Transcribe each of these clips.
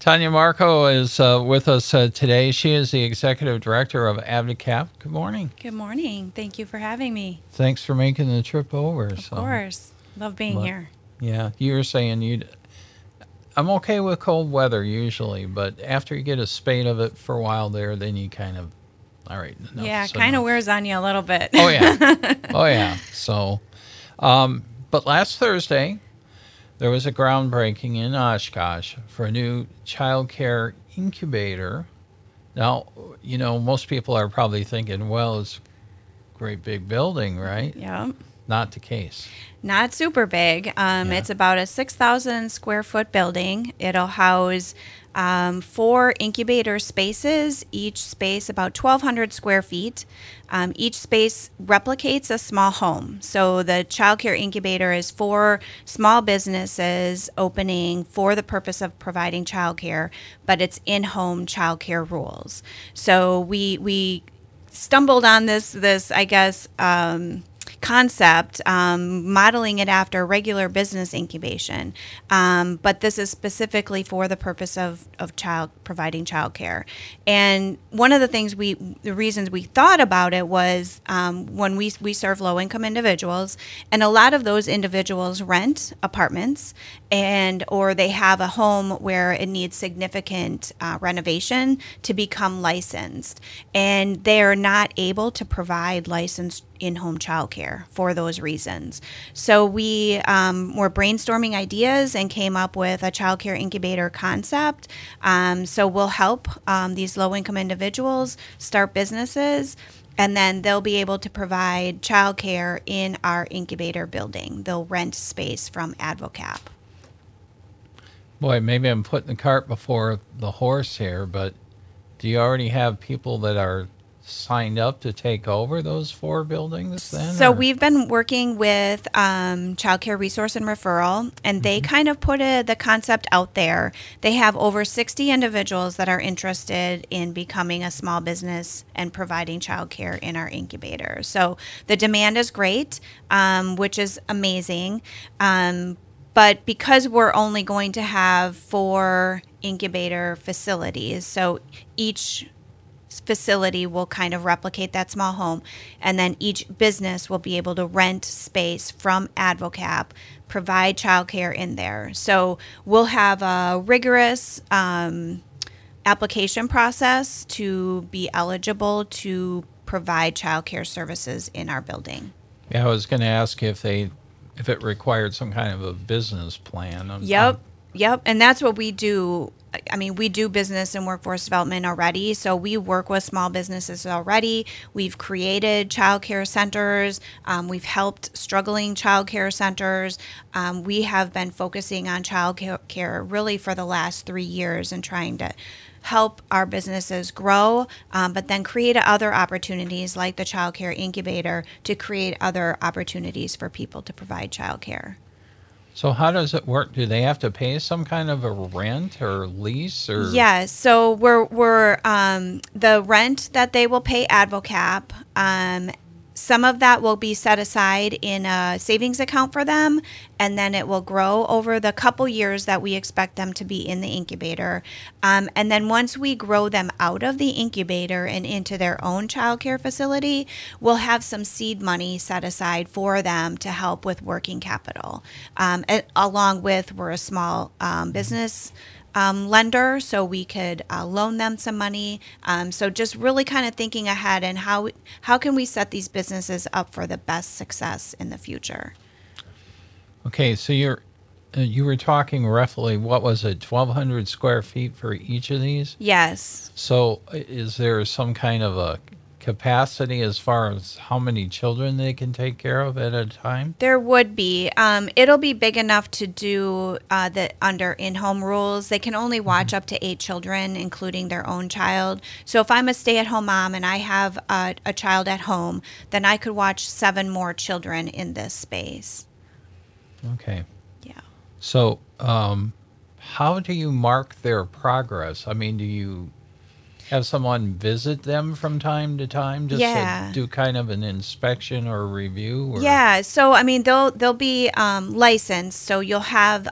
Tanya Marco is with us today. She is the executive director of AdvoCap. Good morning. Good morning. Thank you for having me. Thanks for making the trip over. Of course. Love being here. Yeah, you were saying I'm okay with cold weather usually, but after you get a spate of it for a while there, then you kind of, all right. Yeah, kind of wears on you a little bit. Oh, yeah. Oh, yeah. So, but last Thursday, there was a groundbreaking in Oshkosh for a new child care incubator. Now, most people are probably thinking, well, it's a great big building, right? Yeah. Not the case. Not super big. It's about a 6,000 square foot building. It'll house 4 incubator spaces, each space about 1,200 square feet. Each space replicates a small home. So the child care incubator is for small businesses opening for the purpose of providing child care, but it's in-home child care rules. So we stumbled on this I guess, concept, modeling it after regular business incubation. But this is specifically for the purpose of providing child care. And one of the reasons we thought about it was when we serve low-income individuals, and a lot of those individuals rent apartments or they have a home where it needs significant renovation to become licensed. And they're not able to provide licensed in-home childcare for those reasons. So we were brainstorming ideas and came up with a childcare incubator concept. So we'll help these low-income individuals start businesses, and then they'll be able to provide childcare in our incubator building. They'll rent space from AdvoCap. Boy, maybe I'm putting the cart before the horse here, but do you already have people that are signed up to take over those 4 buildings then? So we've been working with Child Care Resource and Referral, and they kind of put the concept out there. They have over 60 individuals that are interested in becoming a small business and providing child care in our incubator. So the demand is great, which is amazing. But because we're only going to have 4 incubator facilities, so each facility will kind of replicate that small home, and then each business will be able to rent space from AdvoCap, provide childcare in there. So we'll have a rigorous application process to be eligible to provide childcare services in our building. Yeah, I was going to ask if it required some kind of a business plan. Yep, and that's what we do. I mean, we do business and workforce development already, so we work with small businesses already. We've created child care centers. We've helped struggling child care centers. We have been focusing on child care really for the last 3 years and trying to help our businesses grow, but then create other opportunities like the child care incubator to create other opportunities for people to provide child care. So how does it work? Do they have to pay some kind of a rent or lease? Or Yes. So we're the rent that they will pay AdvoCap. Some of that will be set aside in a savings account for them, and then it will grow over the couple years that we expect them to be in the incubator. And then once we grow them out of the incubator and into their own childcare facility, we'll have some seed money set aside for them to help with working capital. Along with, we're a small business lender, so we could loan them some money. So just really kind of thinking ahead and how can we set these businesses up for the best success in the future. Okay, so you were talking roughly, what was it, 1,200 square feet for each of these? Yes. So is there some kind of a capacity as far as how many children they can take care of at a time? There would be. It'll be big enough to do under in-home rules. They can only watch up to 8 children, including their own child. So if I'm a stay-at-home mom and I have a child at home, then I could watch 7 more children in this space. Okay. Yeah. So how do you mark their progress? I mean, do you have someone visit them from time to time just Yeah. to do kind of an inspection or review? Or? Yeah, so I mean they'll be licensed, so you'll have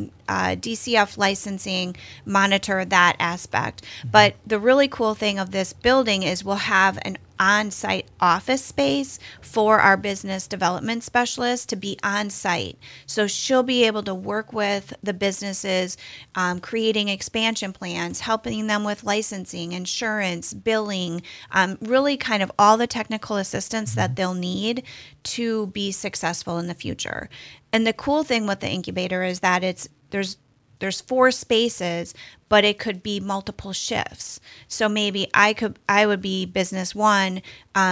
DCF licensing monitor that aspect. But the really cool thing of this building is we'll have an on-site office space for our business development specialist to be on site. So she'll be able to work with the businesses, creating expansion plans, helping them with licensing, insurance, billing, really kind of all the technical assistance that they'll need to be successful in the future. And the cool thing with the incubator is that there's 4 spaces, but it could be multiple shifts. So maybe I would be business 1,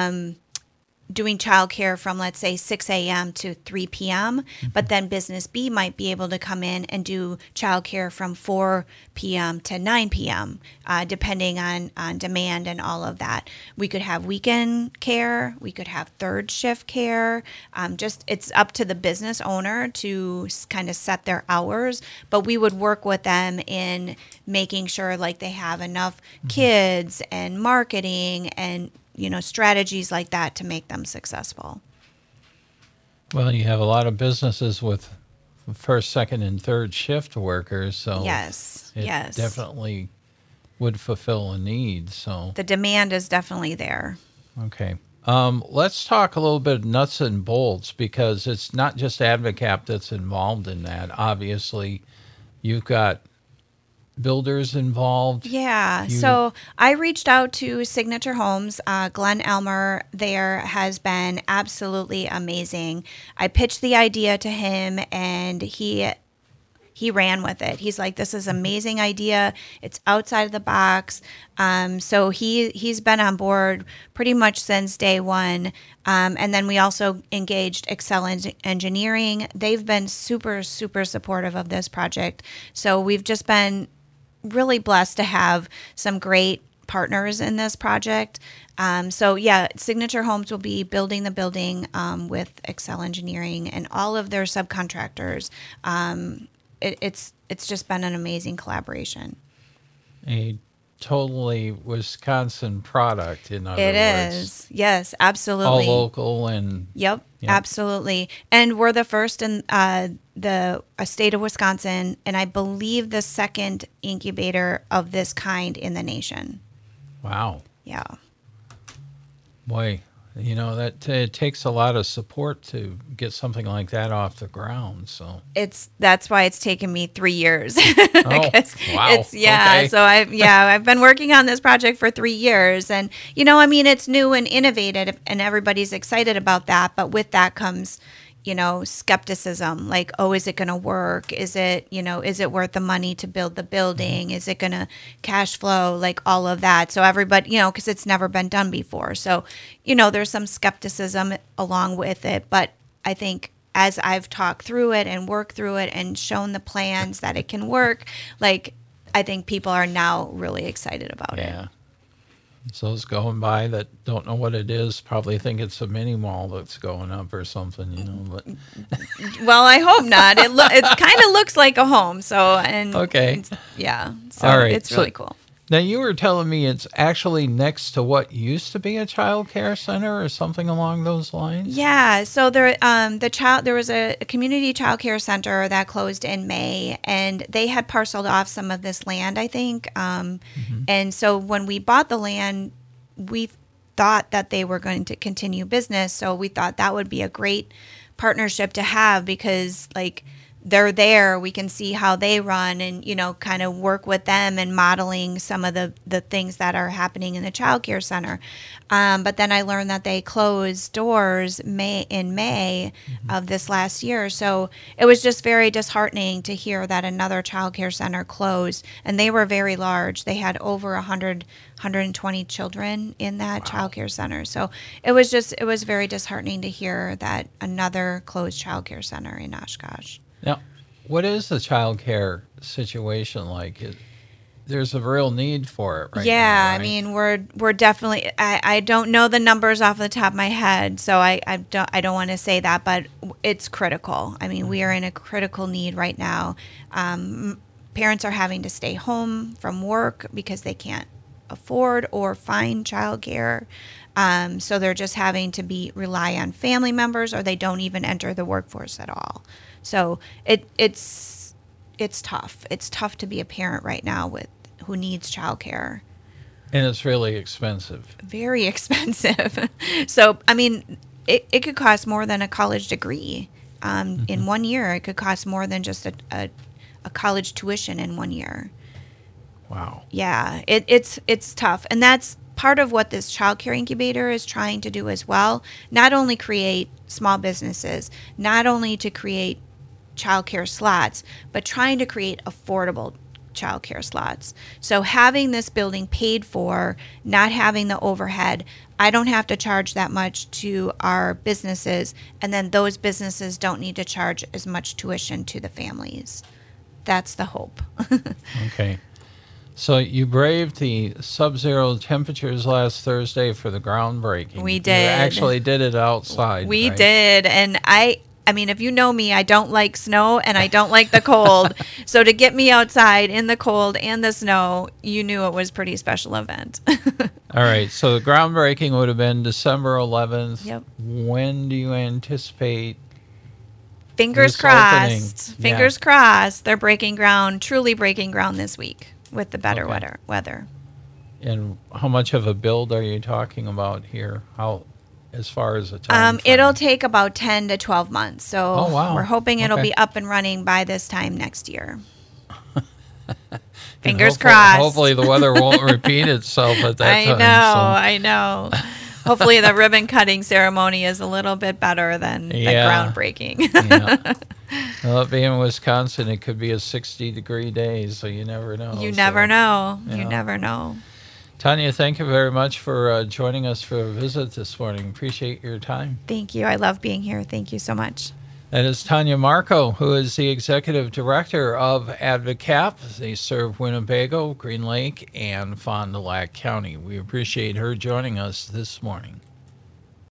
doing childcare from, let's say, 6 a.m. to 3 p.m., but then business B might be able to come in and do childcare from 4 p.m. to 9 p.m., depending on demand and all of that. We could have weekend care. We could have third shift care. Just it's up to the business owner to kind of set their hours, but we would work with them in making sure like they have enough kids and marketing and strategies like that to make them successful. Well, you have a lot of businesses with first, second, and third shift workers, so Yes. definitely would fulfill a need. So The demand is definitely there. okay, let's talk a little bit nuts and bolts because it's not just Advocap that's involved in that. Obviously, you've got builders involved. Yeah. So I reached out to Signature Homes. Glenn Elmer there has been absolutely amazing. I pitched the idea to him and he ran with it. He's like, this is an amazing idea. It's outside of the box. So he's been on board pretty much since day one. And then we also engaged Excel Engineering. They've been super, super supportive of this project. So we've just been really blessed to have some great partners in this project. So yeah, Signature Homes will be building the building with Excel Engineering and all of their subcontractors. It's just been an amazing collaboration. A totally Wisconsin product, in other It words. is. Yes, absolutely. All local and Yep, absolutely. And we're the first in the state of Wisconsin, and I believe the second incubator of this kind in the nation. wow. Yeah. Boy, that it takes a lot of support to get something like that off the ground. So That's why it's taken me 3 years. wow. Okay. So I've been working on this project for 3 years, and it's new and innovative, and everybody's excited about that. But with that comes, skepticism. Like, oh, is it going to work? Is it worth the money to build the building? Is it going to cash flow? Like all of that. So everybody, because it's never been done before. So, there's some skepticism along with it. But I think as I've talked through it and worked through it and shown the plans that it can work, like, I think people are now really excited about it. Yeah. So those going by that don't know what it is probably think it's a mini mall that's going up or something, But Well, I hope not. It kind of looks like a home. So okay, yeah. So all right. It's really cool. Now you were telling me it's actually next to what used to be a child care center or something along those lines. Yeah. So there was a community child care center that closed in May, and they had parceled off some of this land, I think. And so when we bought the land, we thought that they were going to continue business. So we thought that would be a great partnership to have because, like, they're there, we can see how they run and, kind of work with them and modeling some of the things that are happening in the child care center. But then I learned that they closed doors in May of this last year. So it was just very disheartening to hear that another child care center closed. And they were very large. They had over 120 children in that child care center. So it was very disheartening to hear that another closed child care center in Oshkosh. Now, what is the child care situation like? There's a real need for it right now. Yeah, right? I mean, we're definitely. I don't know the numbers off the top of my head, so I don't want to say that, but it's critical. I mean, we are in a critical need right now. Parents are having to stay home from work because they can't afford or find childcare. So they're just having to rely on family members, or they don't even enter the workforce at all. So it's tough. It's tough to be a parent right now who needs childcare. And it's really expensive. Very expensive. So, I mean, it could cost more than a college degree. In 1 year, it could cost more than just a college tuition in 1 year. Wow. Yeah, it's tough. And that's part of what this childcare incubator is trying to do as well. Not only create small businesses, not only to create childcare slots, but trying to create affordable childcare slots. So having this building paid for, not having the overhead, I don't have to charge that much to our businesses, and then those businesses don't need to charge as much tuition to the families. That's the hope. Okay. So you braved the sub-zero temperatures last Thursday for the groundbreaking. We did. You actually did it outside. We right? did. And I mean, if you know me, I don't like snow and I don't like the cold. So to get me outside in the cold and the snow, you knew it was a pretty special event. All right. So the groundbreaking would have been December 11th. Yep. When do you anticipate? Fingers this crossed. opening? Fingers crossed. They're truly breaking ground this week with the better Okay. weather. And how much of a build are you talking about here? How, as far as the time frame? It'll take about 10 to 12 months. So Oh, wow. we're hoping it'll Okay. be up and running by this time next year. And Fingers hopefully- crossed. Hopefully the weather won't repeat itself at that time. I know. Hopefully the ribbon cutting ceremony is a little bit better than the Yeah. groundbreaking. Yeah. Well, it being in Wisconsin, it could be a 60-degree day, so you never know. You never know. yeah. You never know. Tanya, thank you very much for joining us for a visit this morning. Appreciate your time. Thank you. I love being here. Thank you so much. That is Tanya Marco, who is the executive director of AdvoCap. They serve Winnebago, Green Lake, and Fond du Lac County. We appreciate her joining us this morning.